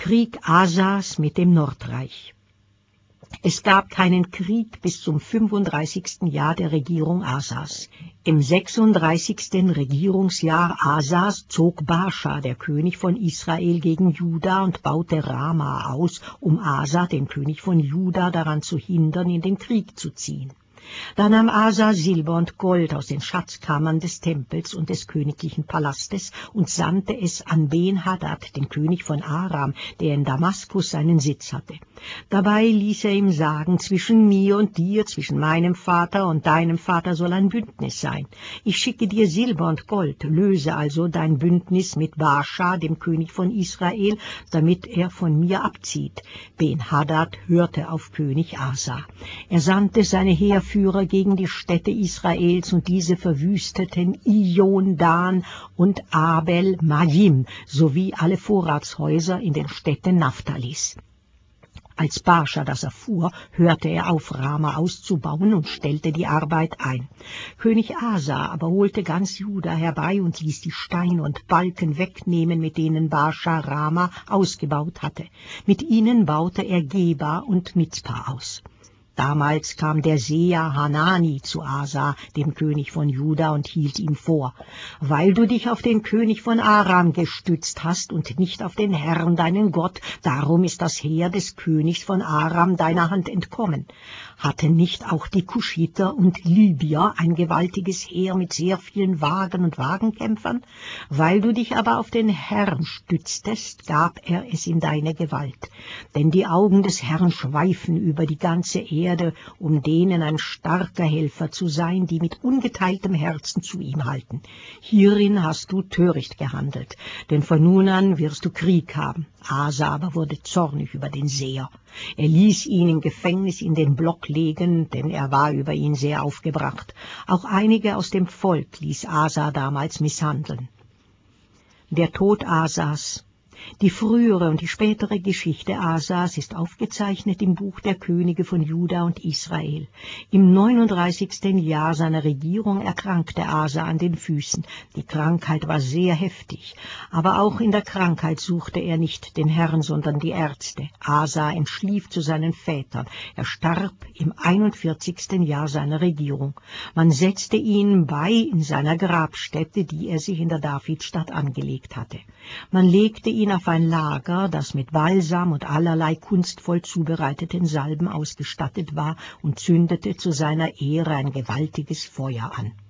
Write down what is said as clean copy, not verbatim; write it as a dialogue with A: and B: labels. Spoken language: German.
A: Krieg Asas mit dem Nordreich. Es gab keinen Krieg bis zum 35. Jahr der Regierung Asas. Im 36. Regierungsjahr Asas zog Baascha, der König von Israel, gegen Juda und baute Rama aus, um Asa, den König von Juda, daran zu hindern, in den Krieg zu ziehen. Da nahm Asa Silber und Gold aus den Schatzkammern des Tempels und des königlichen Palastes und sandte es an Ben-Hadad, den König von Aram, der in Damaskus seinen Sitz hatte. Dabei ließ er ihm sagen, zwischen mir und dir, zwischen meinem Vater und deinem Vater soll ein Bündnis sein. Ich schicke dir Silber und Gold, löse also dein Bündnis mit Baascha, dem König von Israel, damit er von mir abzieht. Ben-Hadad hörte auf König Asa. Er sandte seine Heerführer gegen die Städte Israels, und diese verwüsteten Ijon, Dan und Abel Majim sowie alle Vorratshäuser in den Städten Naphtalis. Als Baascha das erfuhr, hörte er auf, Rama auszubauen und stellte die Arbeit ein. König Asa aber holte ganz Juda herbei und ließ die Steine und Balken wegnehmen, mit denen Baascha Rama ausgebaut hatte. Mit ihnen baute er Geba und Mizpa aus. Damals kam der Seher Hanani zu Asa, dem König von Juda, und hielt ihm vor: Weil du dich auf den König von Aram gestützt hast und nicht auf den Herrn, deinen Gott, darum ist das Heer des Königs von Aram deiner Hand entkommen. Hatten nicht auch die Kuschiter und Libyer ein gewaltiges Heer mit sehr vielen Wagen und Wagenkämpfern? Weil du dich aber auf den Herrn stütztest, gab er es in deine Gewalt. Denn die Augen des Herrn schweifen über die ganze Erde, um denen ein starker Helfer zu sein, die mit ungeteiltem Herzen zu ihm halten. Hierin hast du töricht gehandelt, denn von nun an wirst du Krieg haben. Asa aber wurde zornig über den Seher. Er ließ ihn im Gefängnis in den Block legen, denn er war über ihn sehr aufgebracht. Auch einige aus dem Volk ließ Asa damals misshandeln. Der Tod Asas. Die frühere und die spätere Geschichte Asas ist aufgezeichnet im Buch der Könige von Juda und Israel. Im 39. Jahr seiner Regierung erkrankte Asa an den Füßen. Die Krankheit war sehr heftig, aber auch in der Krankheit suchte er nicht den Herrn, sondern die Ärzte. Asa entschlief zu seinen Vätern. Er starb im 41. Jahr seiner Regierung. Man setzte ihn bei in seiner Grabstätte, die er sich in der Davidstadt angelegt hatte. Man legte ihn auf ein Lager, das mit Balsam und allerlei kunstvoll zubereiteten Salben ausgestattet war, und zündete zu seiner Ehre ein gewaltiges Feuer an.